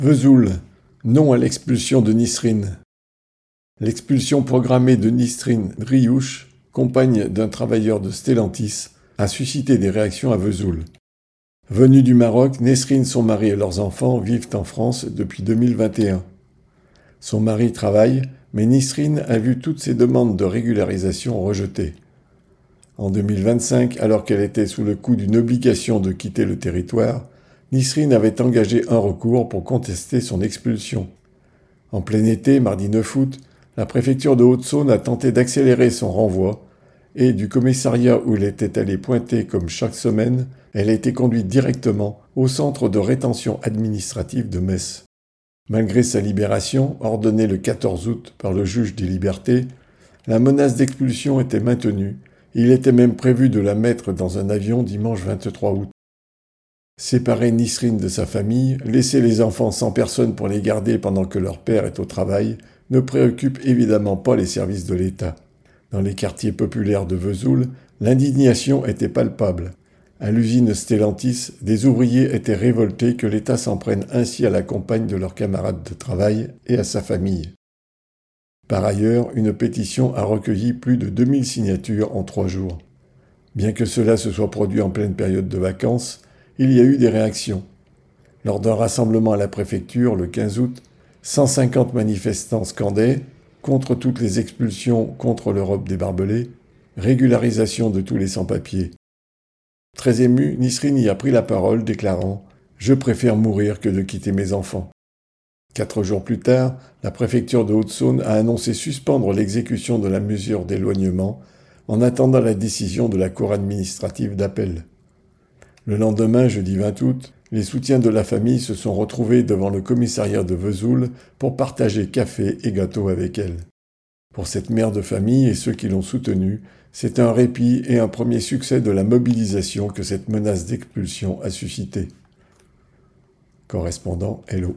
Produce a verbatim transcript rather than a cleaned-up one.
Vesoul, non à l'expulsion de Nisrine. L'expulsion programmée de Nisrine Driouche, compagne d'un travailleur de Stellantis, a suscité des réactions à Vesoul. Venus du Maroc, Nesrine, son mari et leurs enfants vivent en France depuis deux mille vingt et un. Son mari travaille, mais Nisrine a vu toutes ses demandes de régularisation rejetées. En deux mille vingt-cinq, alors qu'elle était sous le coup d'une obligation de quitter le territoire, Nisrine avait engagé un recours pour contester son expulsion. En plein été, mardi neuf août, la préfecture de Haute-Saône a tenté d'accélérer son renvoi et du commissariat où elle était allée pointer comme chaque semaine, elle a été conduite directement au centre de rétention administrative de Metz. Malgré sa libération, ordonnée le quatorze août par le juge des libertés, la menace d'expulsion était maintenue et il était même prévu de la mettre dans un avion dimanche vingt-trois août. Séparer Nisrine de sa famille, laisser les enfants sans personne pour les garder pendant que leur père est au travail, ne préoccupe évidemment pas les services de l'État. Dans les quartiers populaires de Vesoul, l'indignation était palpable. À l'usine Stellantis, des ouvriers étaient révoltés que l'État s'en prenne ainsi à la compagne de leurs camarades de travail et à sa famille. Par ailleurs, une pétition a recueilli plus de deux mille signatures en trois jours. Bien que cela se soit produit en pleine période de vacances, il y a eu des réactions. Lors d'un rassemblement à la préfecture le quinze août, cent cinquante manifestants scandaient « Contre toutes les expulsions, contre l'Europe des barbelés, régularisation de tous les sans-papiers ». Très ému, Nisrine y a pris la parole, déclarant « Je préfère mourir que de quitter mes enfants ». Quatre jours plus tard, la préfecture de Haute-Saône a annoncé suspendre l'exécution de la mesure d'éloignement en attendant la décision de la cour administrative d'appel. Le lendemain, jeudi vingt août, les soutiens de la famille se sont retrouvés devant le commissariat de Vesoul pour partager café et gâteau avec elle. Pour cette mère de famille et ceux qui l'ont soutenue, c'est un répit et un premier succès de la mobilisation que cette menace d'expulsion a suscité. Correspondant Hello.